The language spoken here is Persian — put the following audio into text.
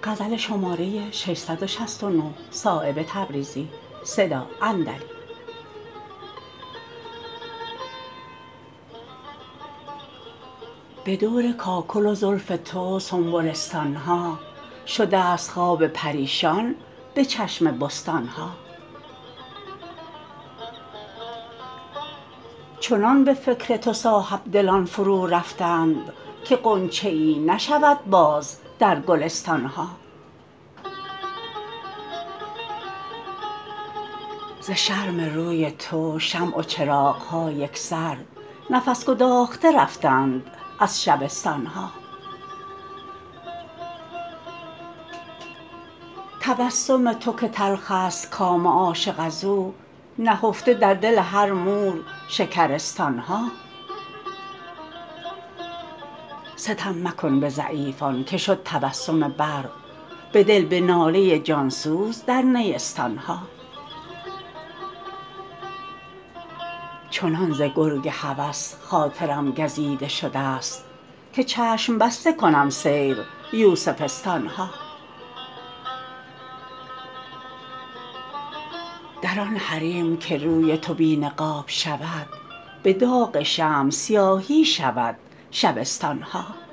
به دور کاکل و زلف تو سنبلستان ها شده است خواب پریشان به چشم بستان ها. چنان به فکر تو صاحبدلان فرو رفتند که غنچه ای نشود باز در گلستان ها. ز شرم روی تو شمع و چراغ ها یکسر نفس گداخته رفتند از شبستان ها. تبسم تو که تلخ است کام عاشق ازو نهفته در دل هر مور شکرستان ها. ستم مکن به ضعیفان که شد تبسم برق به دل به ناله جانسوز در نیستان ها. چنان ز گرگ هوس خاطرم گزیده شده است که چشم بسته کنم سیر یوسفستان ها. در آن حریم که روی تو بی نقاب شود به داغ شمع سیاهی شود شبستان ها.